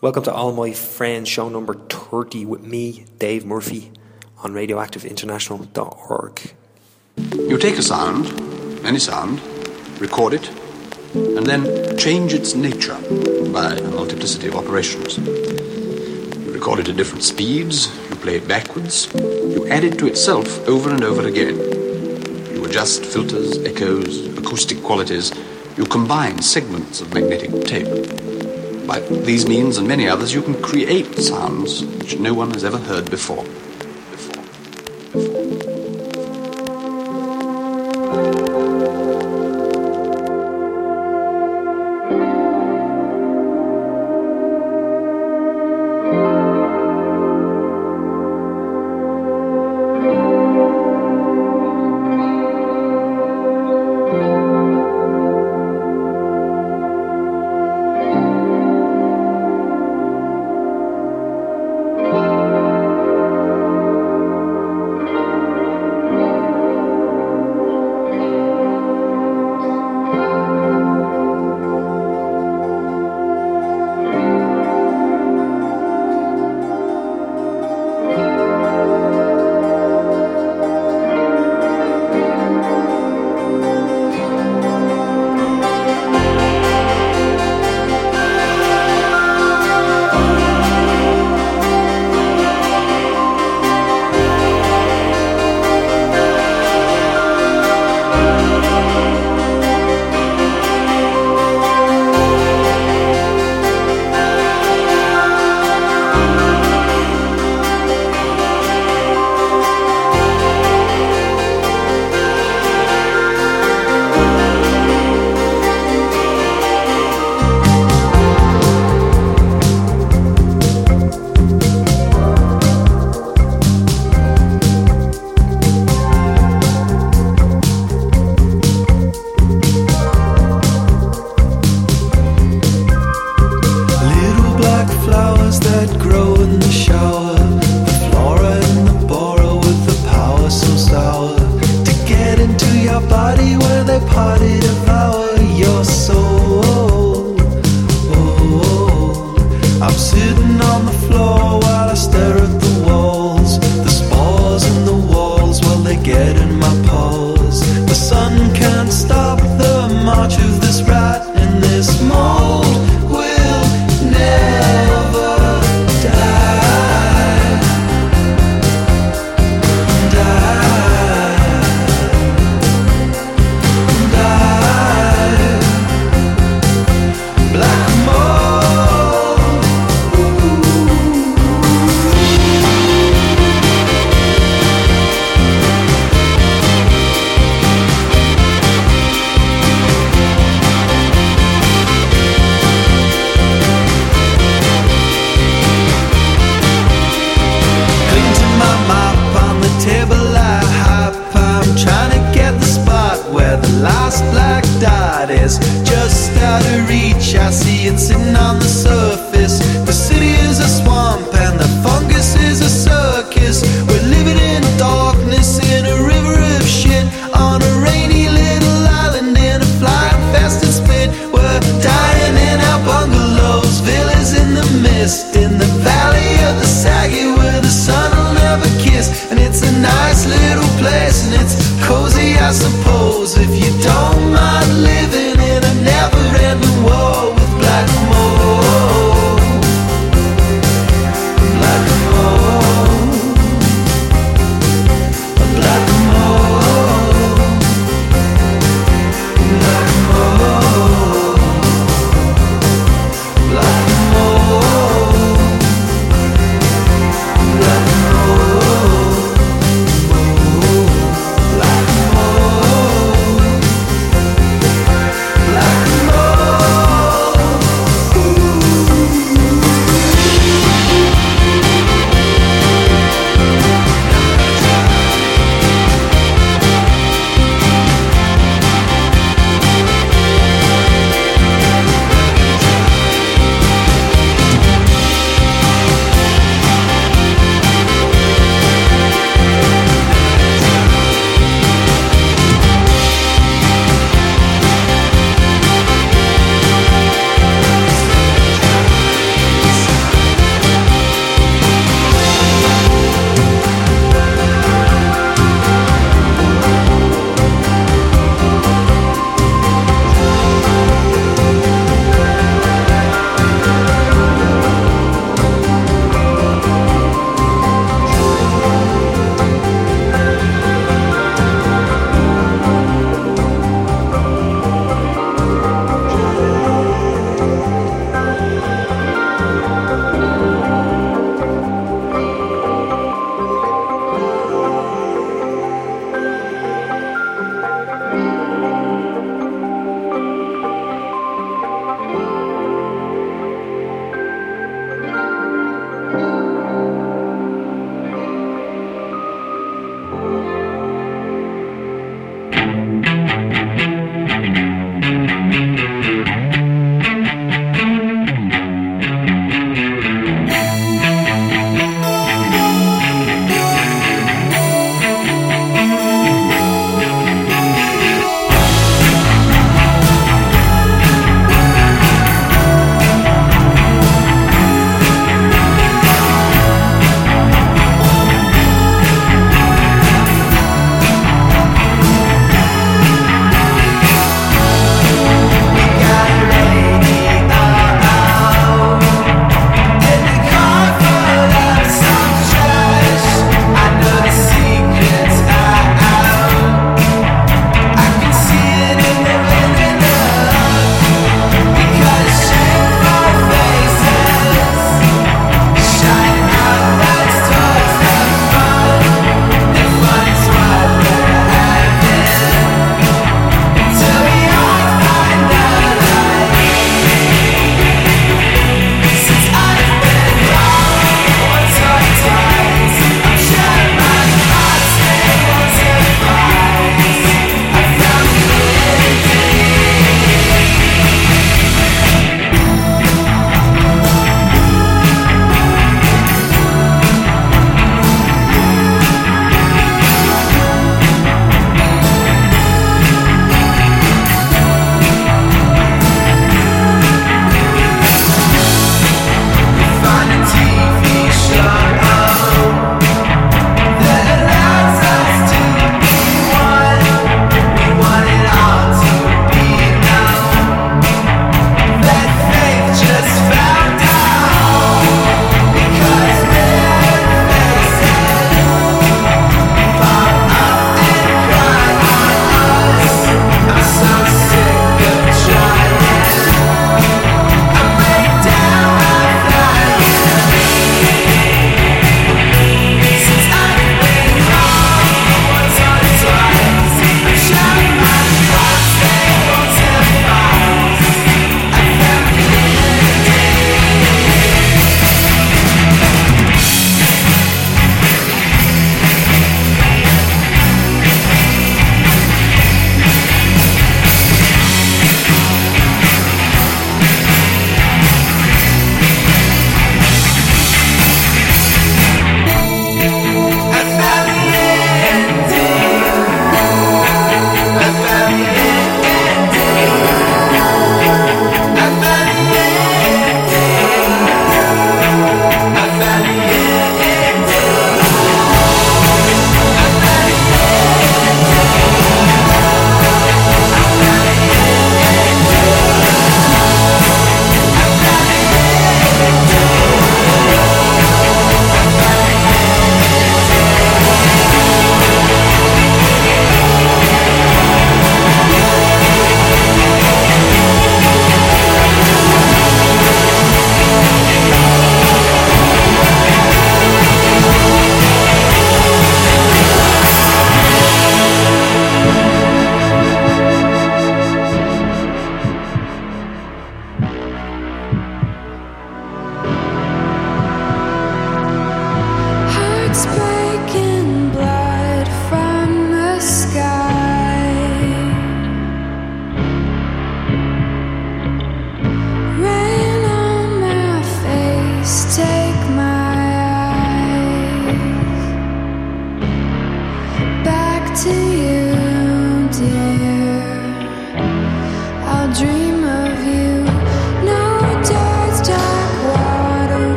Welcome to All My Friends, show number 30 with me, Dave Murphy, on radioactiveinternational.org. You take a sound, any sound, record it, and then change its nature by a multiplicity of operations. You record it at different speeds, you play it backwards, you add it to itself over and over again. You adjust filters, echoes, acoustic qualities, you combine segments of magnetic tape. By these means and many others, you can create sounds which no one has ever heard before.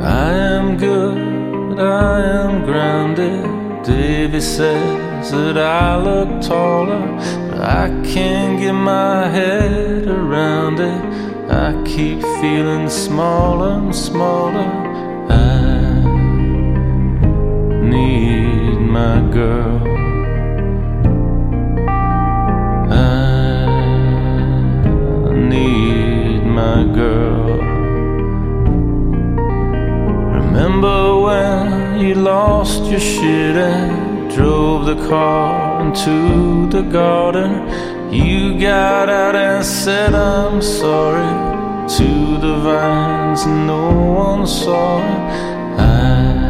I am good, I am grounded. Davy says that I look taller, but I can't get my head around it. I keep feeling smaller and smaller. I need my girl. I need my girl. Remember when you lost your shit and drove the car into the garden? You got out and said I'm sorry to the vines, no one saw it. I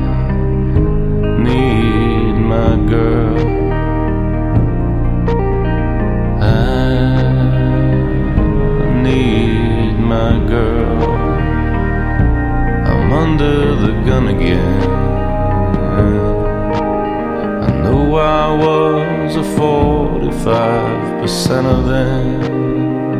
need my girl. I need my girl. I'm under the gun again. I know I was a 45% of them.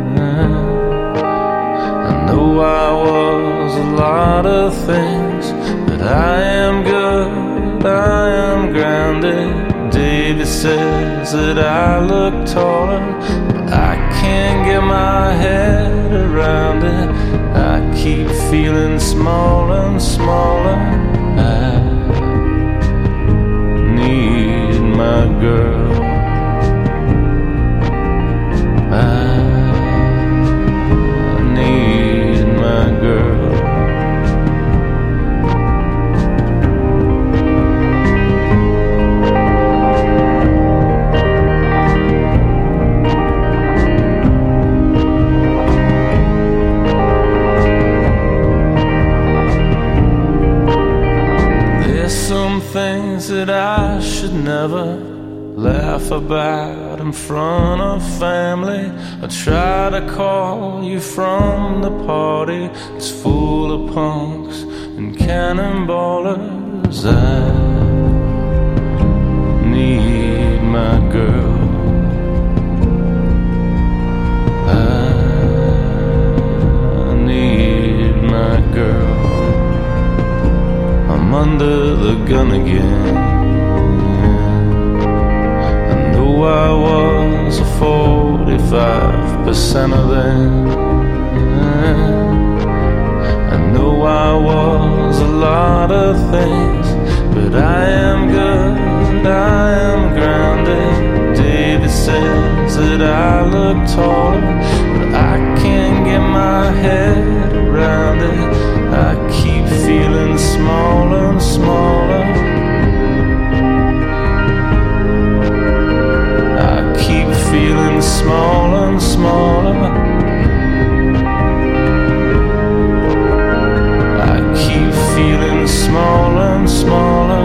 I know I was a lot of things, but I am good, I am grounded. Davy says that I look taller, but I can't get my head around it. I keep feeling smaller and smaller. I need my girl. I need my girl. Things that I should never laugh about in front of family. I try to call you from the party. It's full of punks and cannonballers. I need my girl. I need my girl. I'm under the gun again. I know I was a 45% of them. I know I was a lot of things, but I am good, I am grounded. Davy says that I look taller, but I can't get my head around it. I keep feeling smaller and smaller. I keep feeling smaller and smaller. I keep feeling smaller and smaller.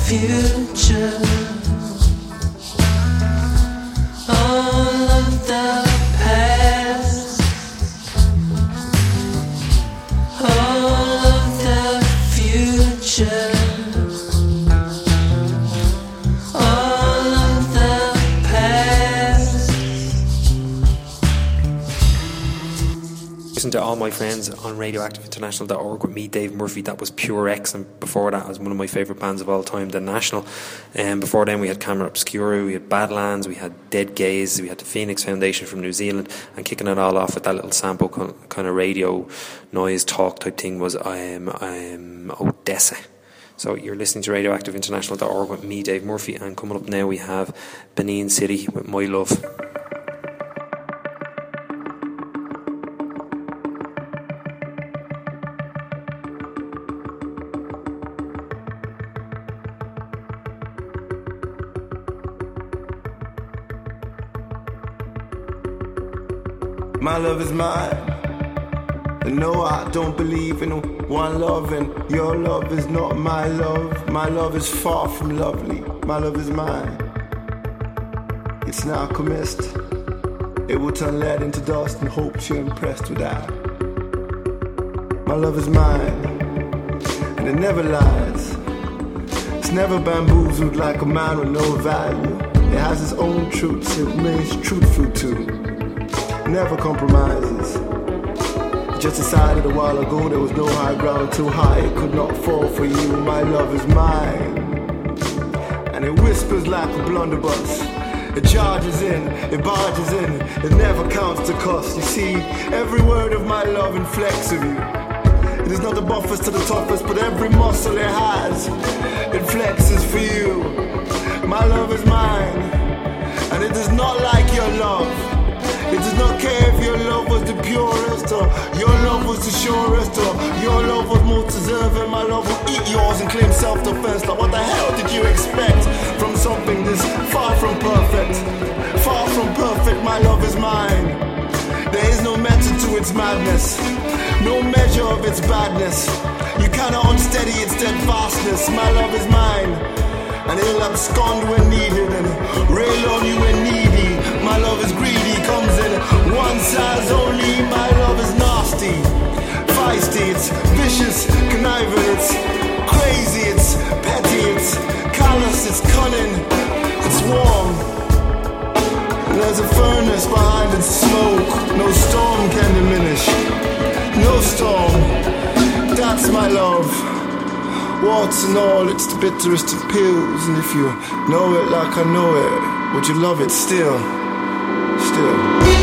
future, all of the past, all of the future, all of the past. Listen to all my friends on RadioactiveInternational.org with me, Dave Murphy. That was Pure X, and before that was one of my favourite bands of all time, The National. And before then we had Camera Obscura, we had Badlands, we had Dead Gaze, we had the Phoenix Foundation from New Zealand, and kicking it all off with that little sample kind of radio noise talk type thing was Odessa. So you're listening to RadioactiveInternational.org with me, Dave Murphy, and coming up now we have Benin City with My Love. My love is mine, and no, I don't believe in one love, and your love is not my love. My love is far from lovely. My love is mine. It's now commenced. It will turn lead into dust and hope you're impressed with that. My love is mine, and it never lies. It's never bamboozled like a man with no value. It has its own truths, it remains truthful too. Never compromises. Just decided a while ago there was no high ground too high, it could not fall for you. My love is mine, and it whispers like a blunderbuss. It charges in, it barges in, it never counts the cost. You see, every word of my love inflects of you. It is not the buffest to the toughest, but every muscle it has, it flexes for you. My love is mine, and it is not like your love. It does not care if your love was the purest, or your love was the surest, or your love was most deserving. My love will eat yours and claim self-defense. Like what the hell did you expect from something this far from perfect? Far from perfect, my love is mine. There is no method to its madness, no measure of its badness. You cannot unsteady its steadfastness. My love is mine, and it'll abscond when needed and rail on you when needy. My love is greedy, comes in one size only. My love is nasty, feisty, it's vicious, conniving, it's crazy, it's petty, it's callous, it's cunning, it's warm. And there's a furnace behind its smoke. No storm can diminish, no storm. That's my love. Warts and all, it's the bitterest of pills. And if you know it like I know it, would you love it still? Still.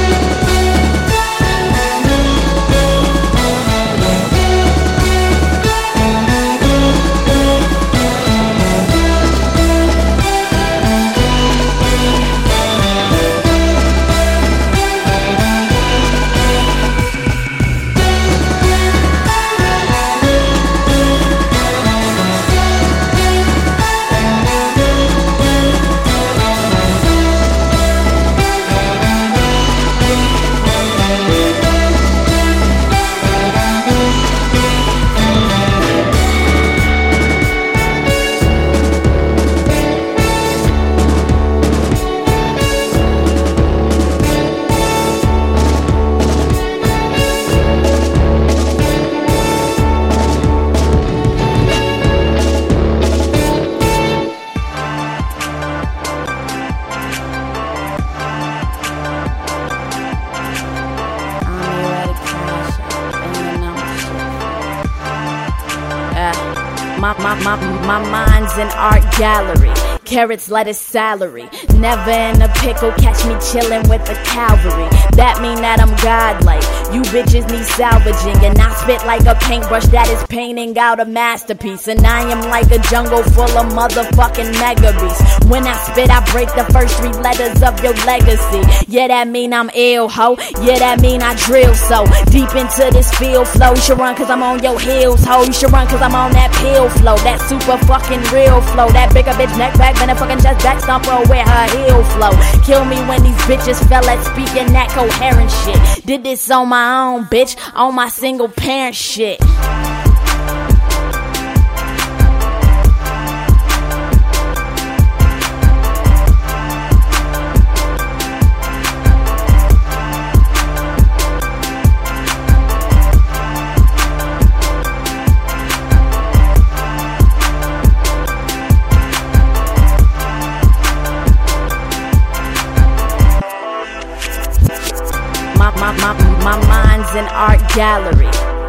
My mind's an art gallery. Carrots, lettuce, celery. Never in a pickle, catch me chillin' with the cavalry. That mean that I'm godlike. You bitches need salvaging, and I spit like a paintbrush that is painting out a masterpiece. And I am like a jungle full of motherfucking mega beasts. When I spit, I break the first 3 letters of your legacy. Yeah, that mean I'm ill, ho. Yeah, that mean I drill so deep into this field flow. You should run cause I'm on your heels, ho. You should run cause I'm on that pill flow. That super fucking real flow. That bigger bitch neck back, then a fucking just back stomper where her heel flow. Kill me when these bitches fell at speaking that coherent shit. Did this on my own, bitch. On my single parent shit. gallery.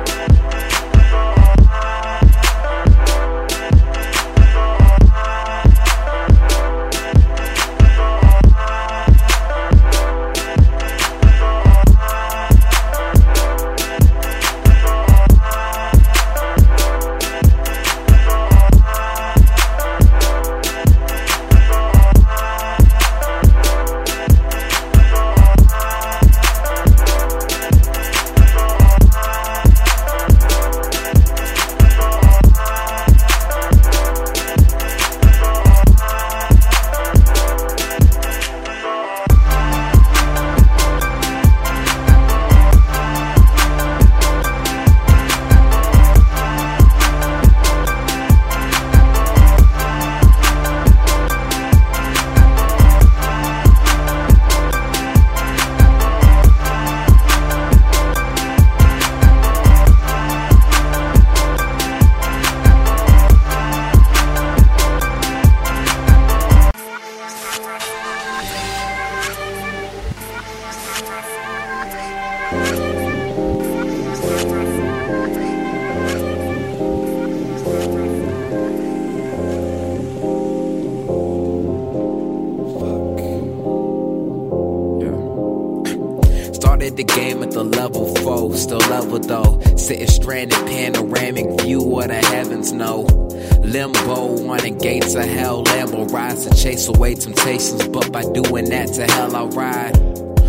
The game at the level 4, still level though. Sitting stranded, panoramic view of the heavens, no. Limbo on the gates of hell, Lambo rides to chase away temptations, but by doing that to hell I ride.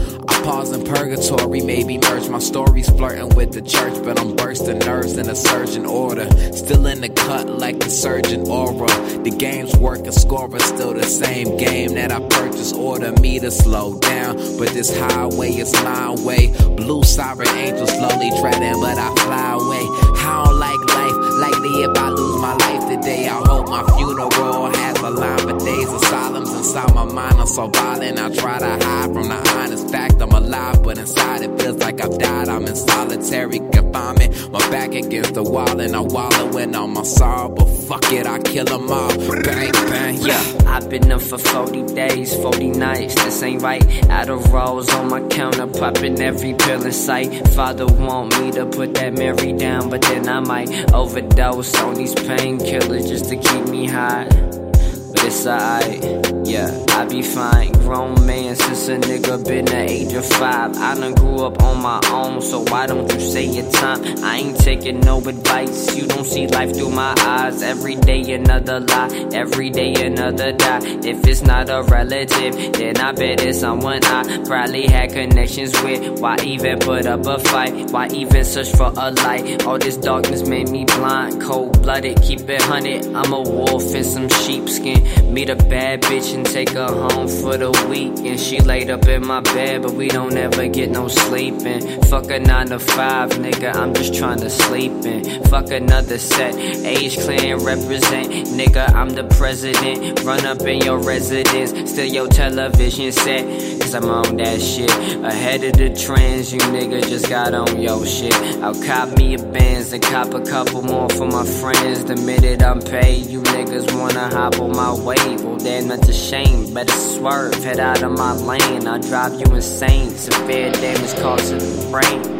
I pause in purgatory, maybe merge my stories, flirting with the church, but I'm bursting nerves in a surgeon order. Still in the cut like the surgeon aura. The game's working, scorer still the same game that I purchased. Order me to slow down, but this highway is my way. Blue siren angels slowly treading, but I fly away. I don't like life, likely if I lose my life today. I hope my funeral has a line, but days of silence inside my mind are so violent. I try to hide from the honest fact I'm alive, but inside it feels like I've died. I'm in solitary confinement, my back against the wall, and I'm wallowing on my sorrow. But fuck it, I kill them all. Bang, bang, yeah. I've been up for 40 days, 40 nights, this ain't right. Out of rolls on my counter, popping every pill in sight. Father want me to put that Mary down, but then I might overdose on these painkillers just to keep me high. But it's alright, yeah, I be fine. Grown man since a nigga been the age of 5. I done grew up on my own, so why don't you say your time? I ain't taking no advice, you don't see life through my eyes. Every day another lie, every day another die. If it's not a relative, then I bet it's someone I probably had connections with. Why even put up a fight? Why even search for a light? All this darkness made me blind, cold-blooded, keep it 100. I'm a wolf in some sheepskin. Meet a bad bitch and take her home for the weekend. She laid up in my bed, but we don't ever get no sleeping. Fuck a 9 to 5, nigga, I'm just trying to sleep in. Fuck another set, Age Clan represent. Nigga, I'm the president. Run up in your residence, steal your television set. Cause I'm on that shit, ahead of the trends. You nigga just got on your shit. I'll cop me a Benz and cop a couple more for my friends. The minute I'm paid, you niggas wanna hop on my wave. Well, damn, that's a shame. Better swerve, head out of my lane. I'll drive you insane. Severe damage caused to the brain.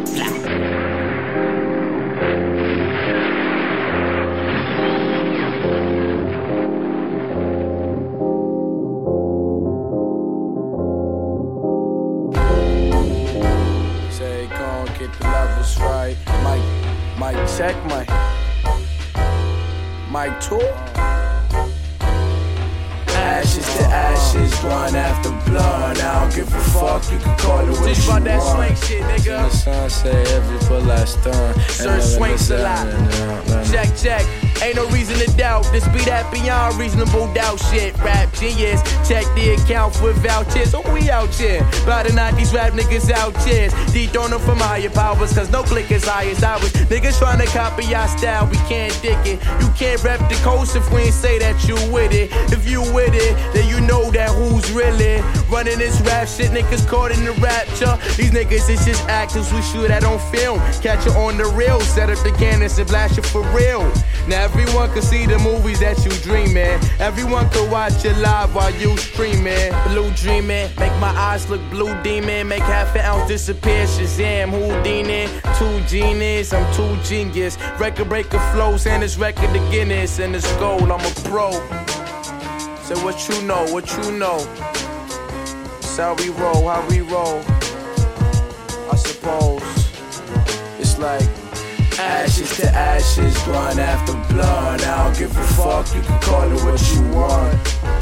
Say, gon' get the levels right. Mic check, mic tour. Ashes to ashes, blood after blood. I don't give a fuck, you can call it what you want. That swing shit, nigga. The sunset, every bullet stun. Sir swings a lot. Check. Ain't no reason to doubt. This be that beyond reasonable doubt shit. Rap genius, check the account for vouchers. Oh, we out here. About to knock these rap niggas out chairs. Dethrone them from higher powers, cause no click is high as ours. Niggas trying to copy our style, we can't dig it. You can't rep the coast if we ain't say that you with it. If you with it, then you know that who's really running this rap shit. Niggas caught in the rapture. These niggas is just actors, we shoot that on film. Catch it on the reel, set up the cannons and blast it for real. Now everyone can see the movies that you dreaming. Everyone can watch it live while you streaming. Blue dreaming, make my eyes look blue demon. Make half an ounce disappear, Shazam, Houdini. 2 genius, I'm too genius. Record breaker flows and this record the Guinness. And it's gold, I'm a pro. Say what you know, what you know. It's how we roll, I suppose. It's like ashes to ashes, blunt after blunt. I don't give a fuck, you can call it what you want.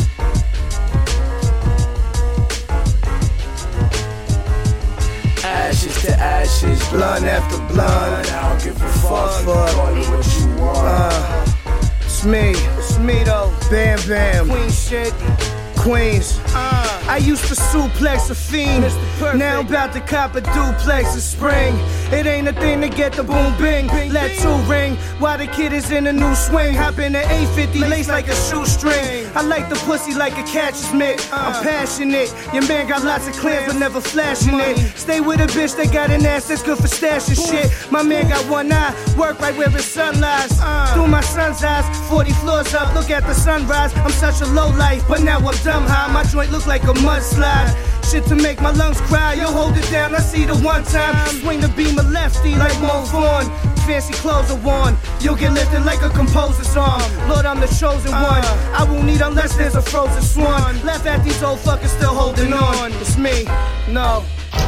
Ashes to ashes, blunt after blunt. I don't give a fuck, you can call it what you want. It's me though, Bam Bam, Queen shit, Queens. I used to suplex a fiend. Now I'm about to cop a duplex in spring. It ain't a thing to get the boom bing. Let 2 ring while the kid is in a new swing. Hop in the 850, lace like a shoestring. I like the pussy like a catcher's mitt. I'm passionate. Your man got lots of clams but never flashing it. Stay with a bitch that got an ass that's good for stashing shit. My man got one eye, work right where his sun lies. Through my son's eyes, 40 floors up, look at the sunrise. I'm such a low life, but now I'm dumb high. My joint look like a mudslide. Shit to make my lungs cry, yo hold it down, I see the one time. Swing the beam a lefty like Mo Vaughn. Fancy clothes are worn, you'll get lifted like a composer's arm. Lord, I'm the chosen one, I won't need unless there's a frozen swan. Laugh at these old fuckers still holding on. It's me, no.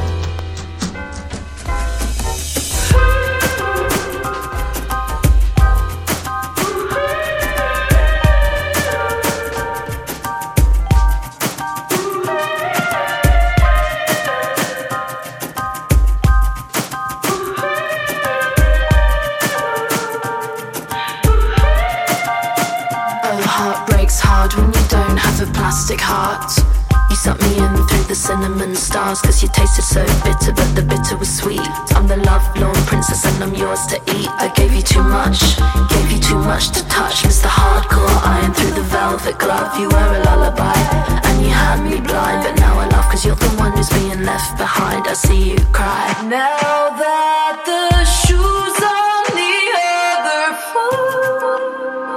Plastic heart. You sucked me in through the cinnamon stars, cause you tasted so bitter, but the bitter was sweet. I'm the love-lorn princess and I'm yours to eat. I gave you too much to touch. Mr. Hardcore iron through the velvet glove. You were a lullaby and you had me blind, but now I laugh cause you're the one who's being left behind. I see you cry. Now that the shoes on the other foot.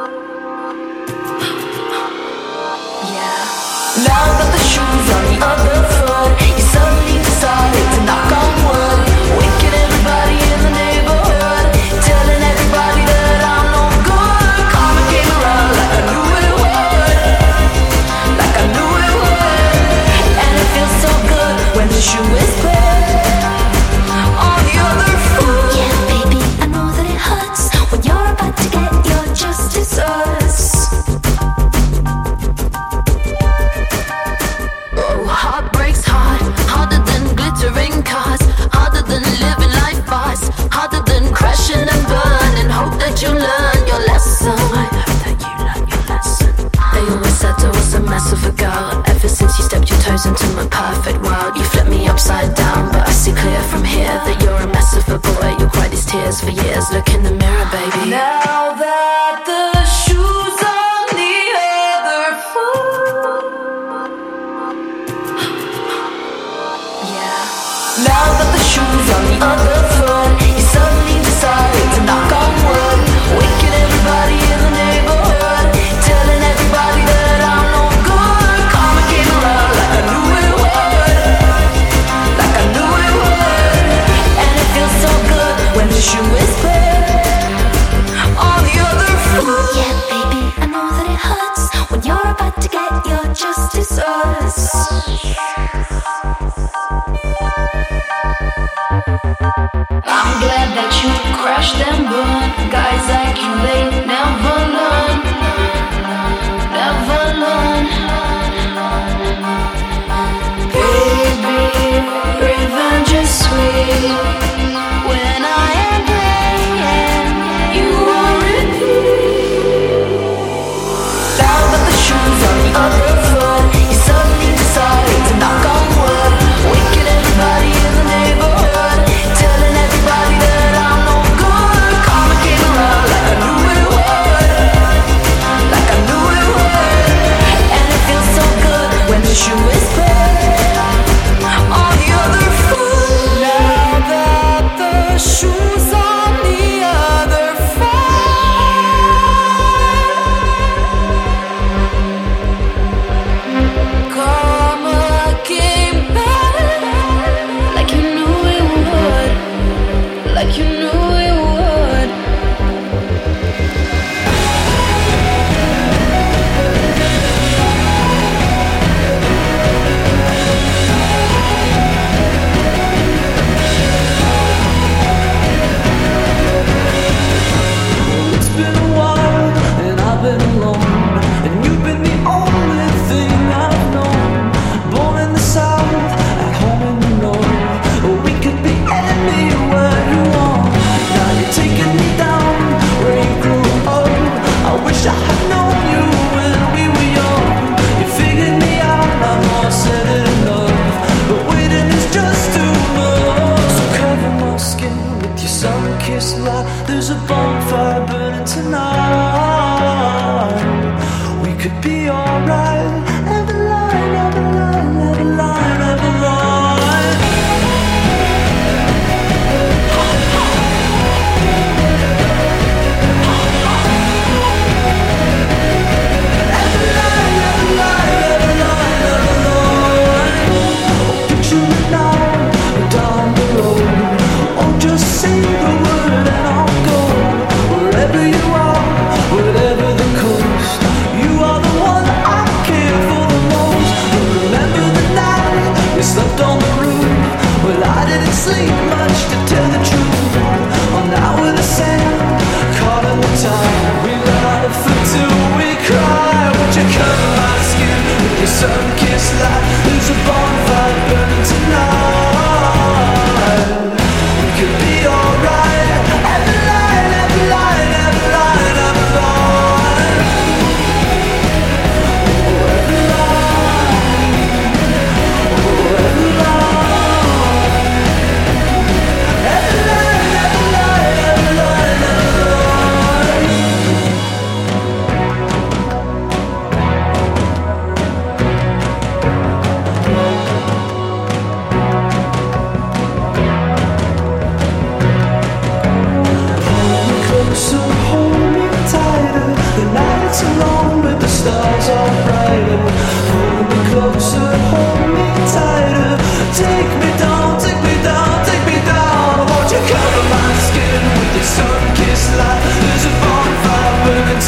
Now that the shoes on the other foot, you suddenly decided to knock on wood. Waking everybody in the neighborhood, telling everybody that I'm no good. Karma came around like I knew it would, like I knew it would. And it feels so good when the shoe is put on the other foot. Yeah, baby, I know that it hurts when you're about to get your just desserts. Heart breaks hard, harder than glittering cars, harder than living life fast, harder than crashing and burn, and hope that you learn your lesson. I hope that you learn your lesson. They always said I was a mess of a girl. Ever since you stepped your toes into my perfect world, you flipped me upside down, but I see clear from here that you're a mess of a boy. You'll cry these tears for years. Look in the mirror, baby. Now that the shoes on the other foot. Now that the shoes on the other foot, you suddenly decided to knock on wood. Waking everybody in the neighborhood, telling everybody that I'm no good. Karma came around like I knew it would, like I knew it would. And it feels so good when the shoe is put on the other foot. Yeah, baby, I know that it hurts when you're about to get your just desserts. I'm glad that you crashed and burned. Guys like you, they never learn. Never learn. Baby, revenge is sweet. When I am playing, you are repeat. Now that the shoes on the other foot, you suddenly decided to knock on wood. Waking everybody in the neighborhood, telling everybody that I'm no good. Karma came around like I knew it be alright. Every line, every line, every line, every line. Every line, every line, every line, every line. Oh, picture it now, down the road. Oh, just say the word and I'll go. Wherever you are, whatever the coast, you are the one I care for the most. Remember the night we slept on the roof? Well, I didn't sleep much to tell the truth. Oh, now we're the same, caught in the time. We laugh until we cry. Would you cover my skin with your sun-kissed light? There's a bonfire burning tonight. We could be alright. Every line, every line, every line, every line. Oh, every line. Oh, every line. Every line, every line, every line, every line. Hold me closer, hold me tighter. The nights are long, but the stars are brighter. Hold me closer, hold me tighter. Take me down, take me down, take me down. Won't you cover my skin with your sun-kissed light? There's a bonfire burning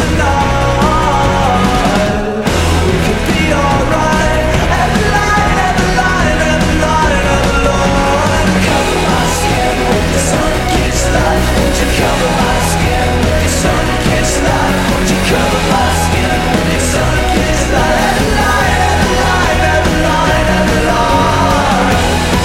tonight. We could be alright. Every line, every line, every line, every line. Cover my skin with your sun-kissed light. Won't you cover my skin with your sun-kissed light? Won't you cover my skin with your sun-kissed light? Every line, every line, every line, every line.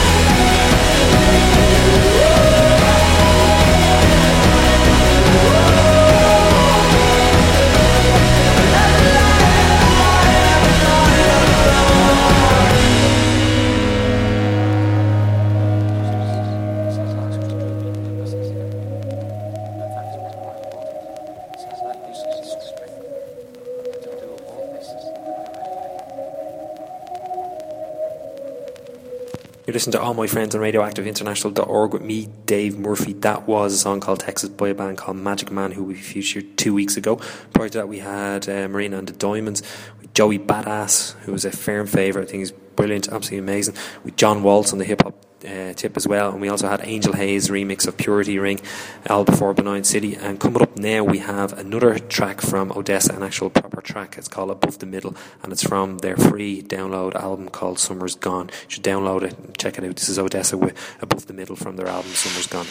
You're listening to All My Friends on RadioactiveInternational.org with me, Dave Murphy. That was a song called Texas by a band called Magic Man, who we featured 2 weeks ago. Prior to that, we had Marina and the Diamonds with Joey Badass, who was a firm favourite. I think he's brilliant, absolutely amazing. With John Waltz on the hip hop tip as well. And we also had Angel Hayes' remix of Purity Ring, Al Before Benign City. And coming up now, we have another track from Odessa, an actual proper track. It's called Above the Middle, and it's from their free download album called Summer's Gone. You should download it and check it out. This is Odessa with Above the Middle from their album Summer's Gone.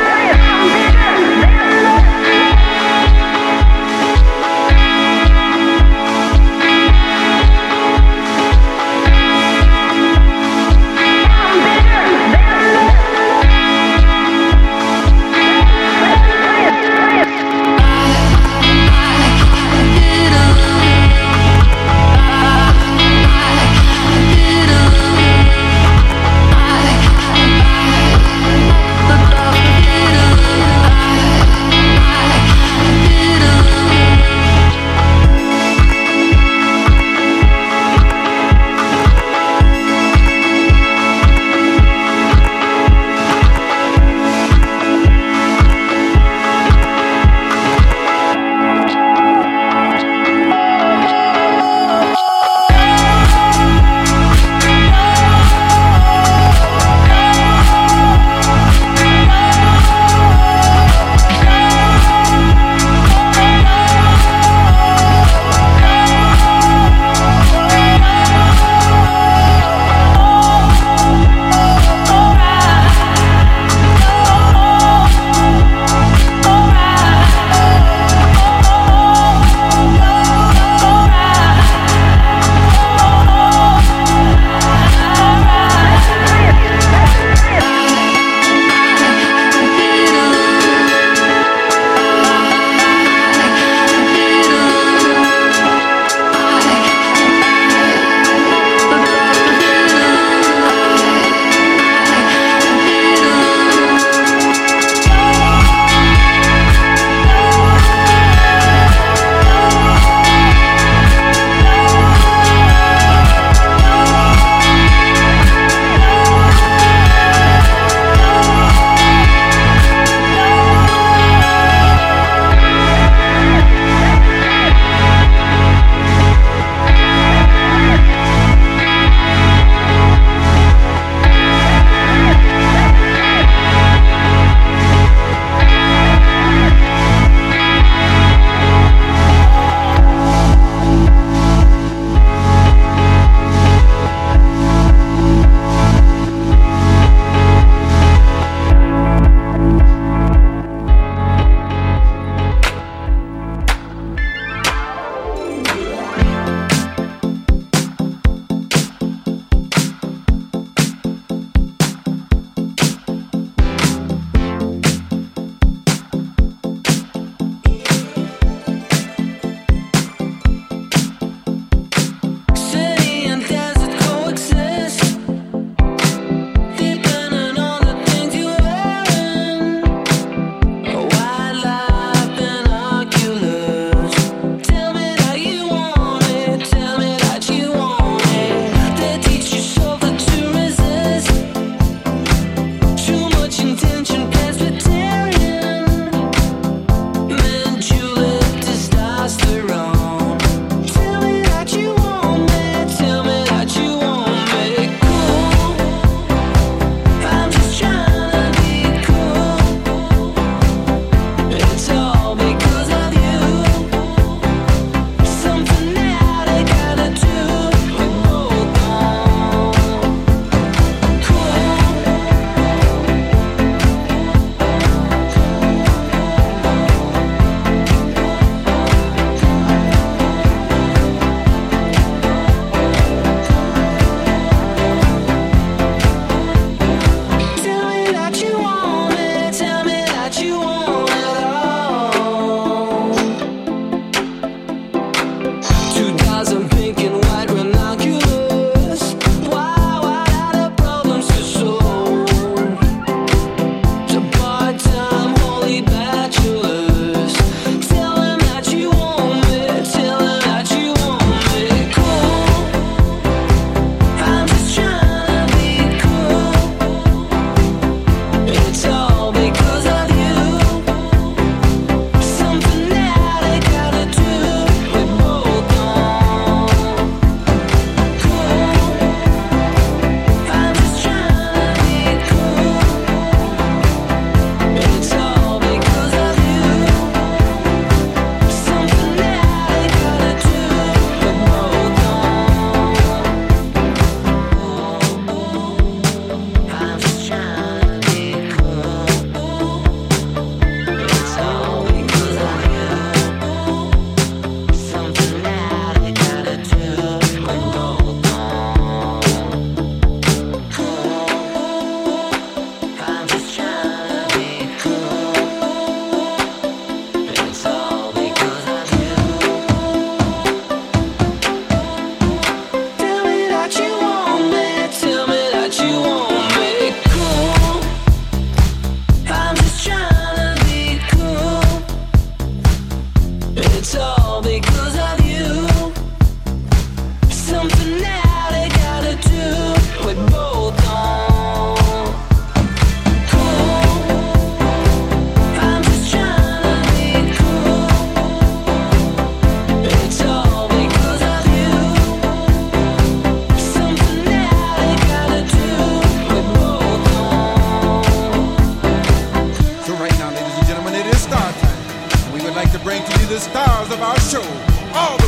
Hey!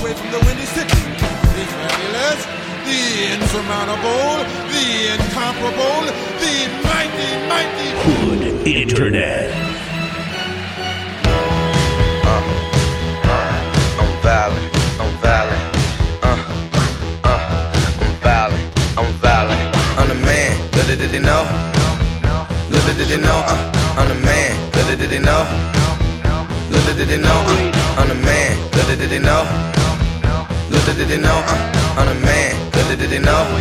away from the Windy City. The fabulous, the insurmountable, the incomparable, the mighty, mighty Hood Internet. I'm violent, I'm violent. I'm violent, I'm violent. I'm the man, little did they know. Little did they know, I'm the man, little did they know. Little did they know, I'm the man, little did they know. Little did they know, I'm the man, little did they know.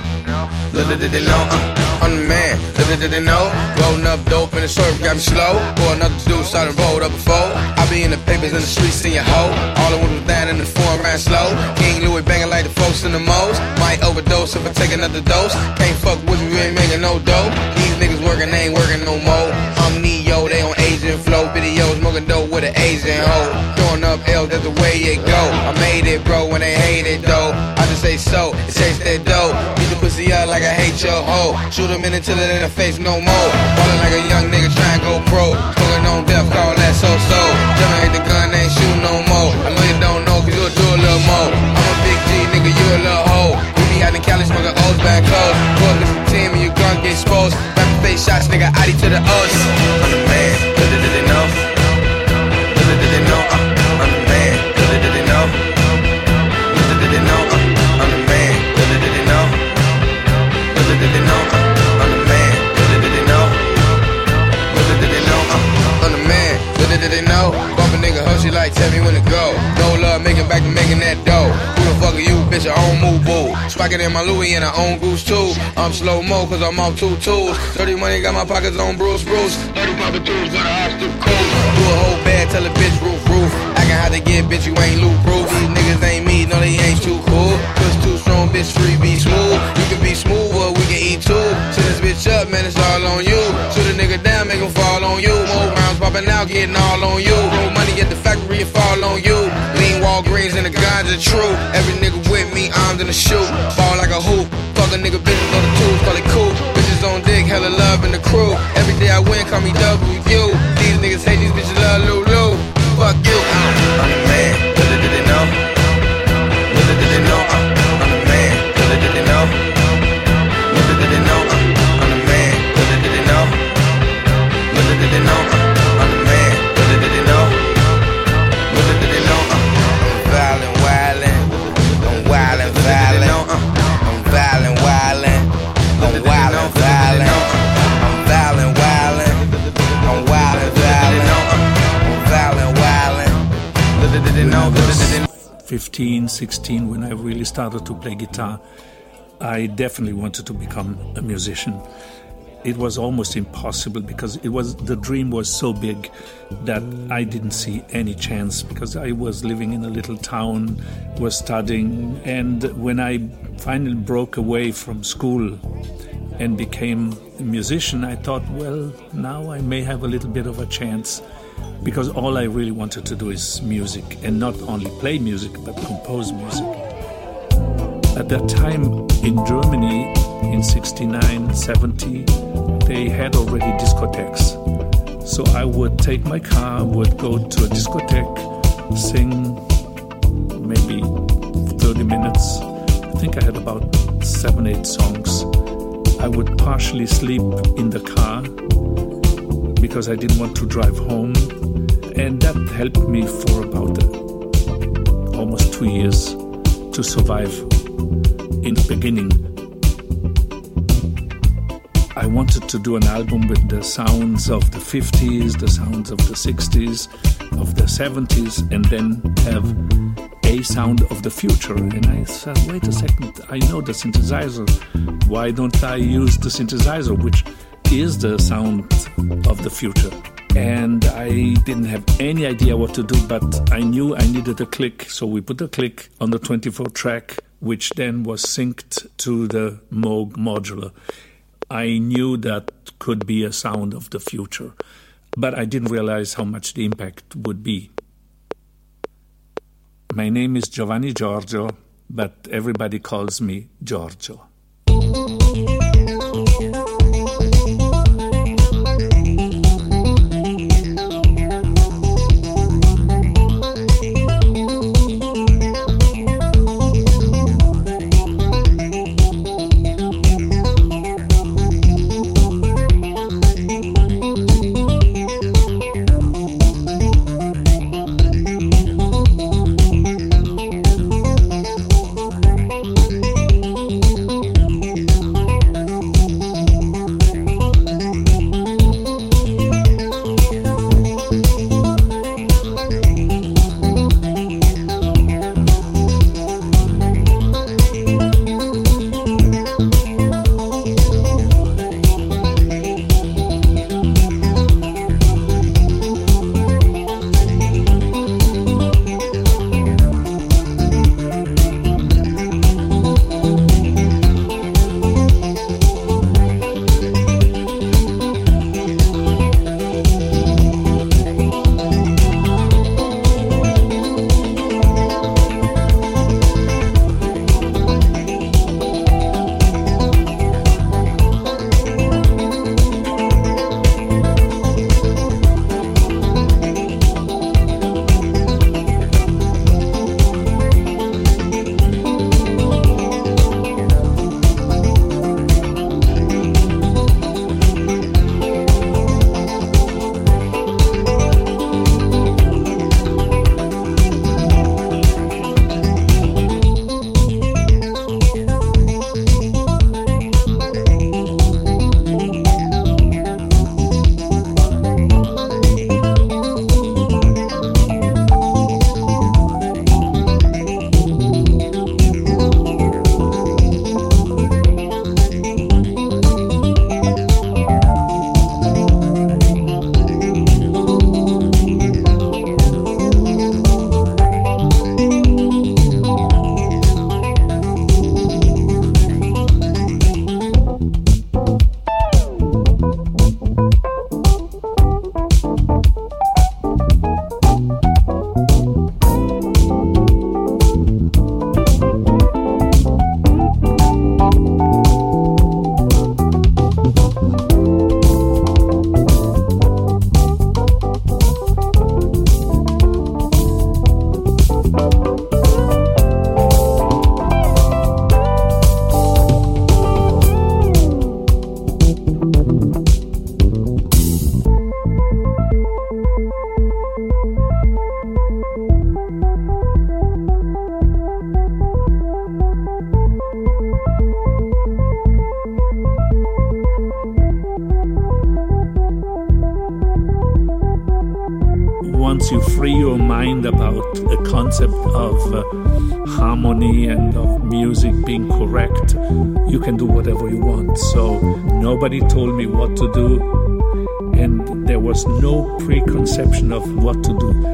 Little did they know, I'm the man, little did they know. Rolling up dope in the surf got me slow. Boy, another dude started rolled up before. I be in the papers in the streets, seeing your hoe. All I want was down in the form, ran slow. King Louis banging like the folks in the most. Might overdose if I take another dose. Can't fuck with me, we ain't making no dough. These niggas working, they ain't working no more. I'm Neo, they on Asian flow. Videos smoking dope with an Asian hoe. Throwing up L, that's the way it go. I made it, bro, when they hate it, though. I just say so, it chase that dough. Beat the pussy up like I hate your hoe. Shoot a minute till it in the face no more. Ballin' like a young nigga trying to go pro. Smoking on death, call that so-so. Generate the gun, ain't shoot no more. I know you don't know, cause you'll do a little more. I'm a big G, nigga, you a little hoe. We be out in Cali smoking O's back close. Pull this team and you gon' get exposed. Rapid face shots, nigga, Addy to the O's. I'm the man, little did they know. Little did they know, I'm the man, little did they know. Little did they know, I'm the man, little did they know. Little did they know, I'm the man, little did they know. Little did they know, I'm the man, little did they know. Bump a nigga hoe, she like, tell me when to go. No love, making back to making that dough. Who the fuck are you, bitch, I own move, boo. Spiking in my Louis and I own goose too. I'm slow-mo cause I'm off 2 tools. Dirty money, got my pockets on Bruce. 30 proper tools for the obstacle. Do a whole bad, tell a bitch roof. Acting how they get, bitch, you ain't loot proof. These niggas ain't me, no they ain't too cool. Push too strong, bitch, free, be smooth. You can be smooth or we can eat too. Sit this bitch up, man, it's all on you. Shoot a nigga down, make him fall on you. More rounds popping out, getting all on you. Roll money at the factory, it fall on you. Lean Walgreens and the guns are true. Every nigga with me, armed in the shoot. Ball like a hoop. Fuck a nigga business on the tools, call it cool. Bitches on dick, hella love in the crew. Every day I win, call me W. These niggas hate, these bitches love Lulu. Fuck you. I'm the man, little did they know. Little did they know, I'm the man, little did they know. Little did they know, I'm the man, little did they know. Little did they know, I'm the man, little did they know. Little did they know, I'm violent, wildin'. I'm wildin', violent. I'm violent, wildin'. I'm wildin', violent. I'm violent, wildin'. I'm wildin', violent. I'm violent, wildin'. Little did they know, little did they know. 15, 16, when I really started to play guitar, I definitely wanted to become a musician. It was almost impossible because the dream was so big that I didn't see any chance, because I was living in a little town, was studying, and when I finally broke away from school and became a musician, I thought, well, now I may have a little bit of a chance, because all I really wanted to do is music, and not only play music, but compose music. At that time in Germany, in 69, 70, they had already discotheques. So I would take my car, would go to a discotheque, sing maybe 30 minutes. I think I had about 7-8 songs. I would partially sleep in the car because I didn't want to drive home. And that helped me for about almost 2 years to survive in the beginning. I wanted to do an album with the sounds of the 50s, the sounds of the 60s, of the 70s, and then have a sound of the future. And I said, wait a second, I know the synthesizer. Why don't I use the synthesizer, which is the sound of the future? And I didn't have any idea what to do, but I knew I needed a click. So we put a click on the 24 track, which then was synced to the Moog modular. I knew that could be a sound of the future, but I didn't realize how much the impact would be. My name is Giovanni Giorgio, but everybody calls me Giorgio. once you free your mind about a concept of harmony and of music being correct, you can do whatever you want. So nobody told me what to do, and there was no preconception of what to do.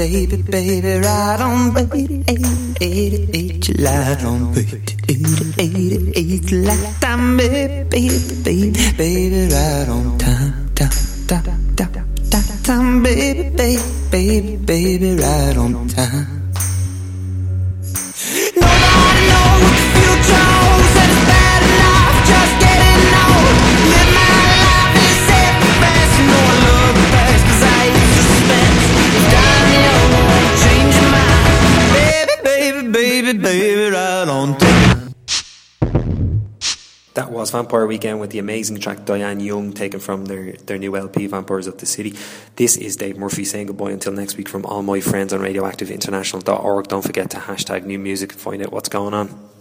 baby, baby, right on, baby, 88, light on, baby, 88, light on, baby, baby, baby, right on time, time, baby, baby, baby, right on time. Nobody knows what the future holds, and it's bad enough just getting old. Live my life in safe fast, you know I love the past 'cause I hate suspense. Dying young, won't change your mind, baby, baby, baby, baby, right on time. That was Vampire Weekend with the amazing track Diane Young, taken from their new LP, Vampires of the City. This is Dave Murphy saying goodbye until next week from all my friends on RadioactiveInternational.org. Don't forget to hashtag new music and find out what's going on.